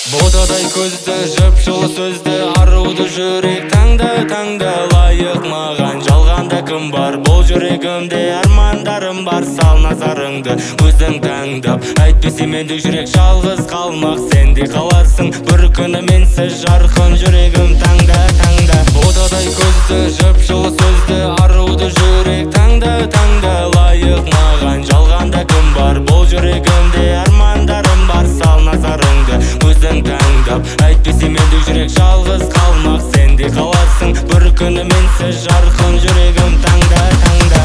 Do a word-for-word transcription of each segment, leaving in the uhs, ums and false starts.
Ботадай көзді, жып жылы сөзді, аруды жүрек таңда таңда лайық маған. Жалғанда кім бар, бұл жүрегімде армандарым бар. Сал назарыңды өзің таңдап, әйтпесе мендік жүрек жалғыз қалмақ. Сенде қаларсың бір күні менсіз жарқын жүрегім таңда таңда. Ботадай көзді, жып жылы сөзді, аруды жүрек таңда таңда лайық маған. Жалғанда кім бар, бұл жүрегімде армандарым бар. Сал назарыңды өзің таңдап, әйтпесе мендік жүрек жалғыз қалмақ. Сенде қаларсың бір күні менсіз жарқын жүрегім таңда таңда.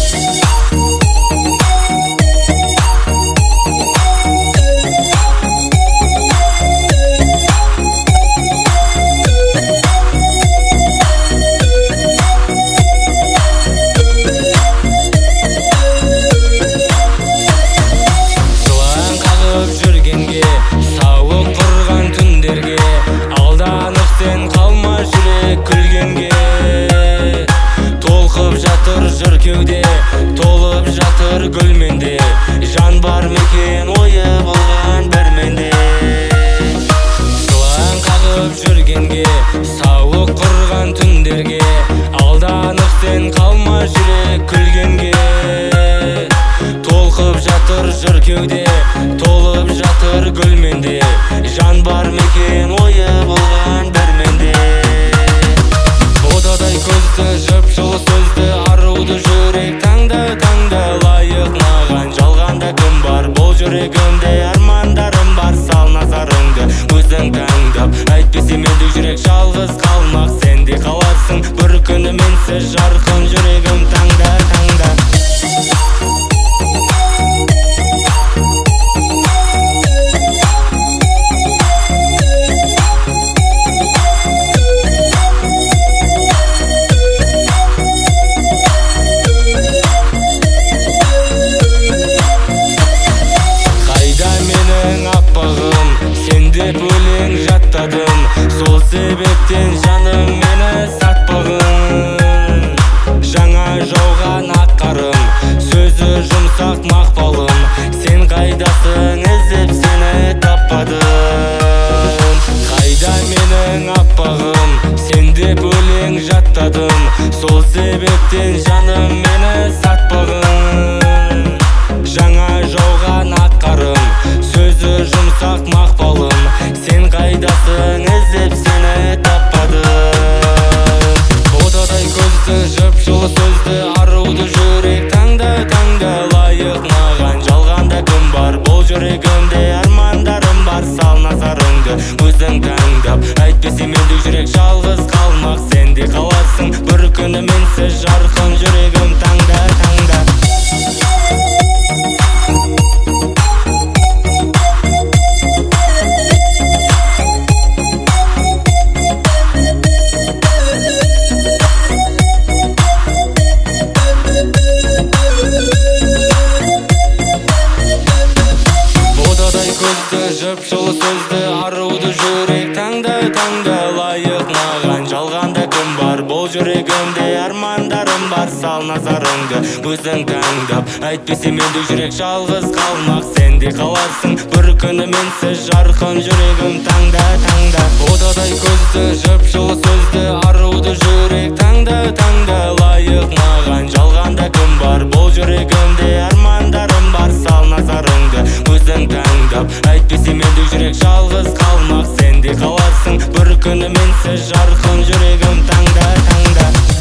Кеуде толып жатыр гүлменде, жан бар мекен ойы болған бір менде. Жылан қағып жүргенге, сауық құрған түндерге, алданып сен қалма жүрек күлгенге. Толқып жатыр жыр кеуде, толып жатыр гүлменде, жан бар мекен ойы болған бір менде. Ботадай көзді, жып жылы сөзді, аруды жүрек таңда таңда лайық маған. Жалғанда кім бар, бұл жүрегімде армандарым бар. Сал назарыңды өзің таңдап, әйтпесе мендік жүрек жалғыз қалмақ. Сенде қаларсың бір күні менсіз жарқын жүрегім таңда таңда. Деп өлең жаттадым, сол себептен жаным мені сатпағын. Жаңа жауған ақ қарым, сөзі жұмсақ мақпалым, сен қайдасың іздеп сені таппадым. Қайда менің аппағым, сен деп өлең жаттадым, сол себептен жаным мені сатпағын. Жаңа жауған ақ қарым, сөзі жұмсақ мақпалым, сен қайдасың іздеп сені таппадым. Ботадай көзді, жып жылы сөзді, аруды жүрек таңда таңда лайық маған. Жалғанда кім бар, бұл жүрегімде армандарым бар. Сал назарыңды өзің таңдап, әйтпесе мендік жүрек жалғыз қалмақ. Сенде қаларсың бір күні менсіз жарқын жүрегім таңда таңда. Жып жылы сөзді, аруды жүрек таңда таңда лайық маған. Жалғанда кім бар, бұл жүрегімде армандарым бар. Сал назарыңды өзің таңдап, әйтпесе мендік жүрек жалғыз қалмақ. Сенде қаларсың бір күні менсіз жарқын жүрегім таңда таңда. Ботадай көзді, жып жылы сөзді, аруды жүрек таңда таңда лайық маған. Жалғанда кім бар, бұл жүрегімде армандарым бар. Сал назарыңды өзің таңдап, әйтпесе мендік жүрек жалғыз қалмақ. Сенде қаларсың бір күні менсіз жарқын жүрегім таңда таңда.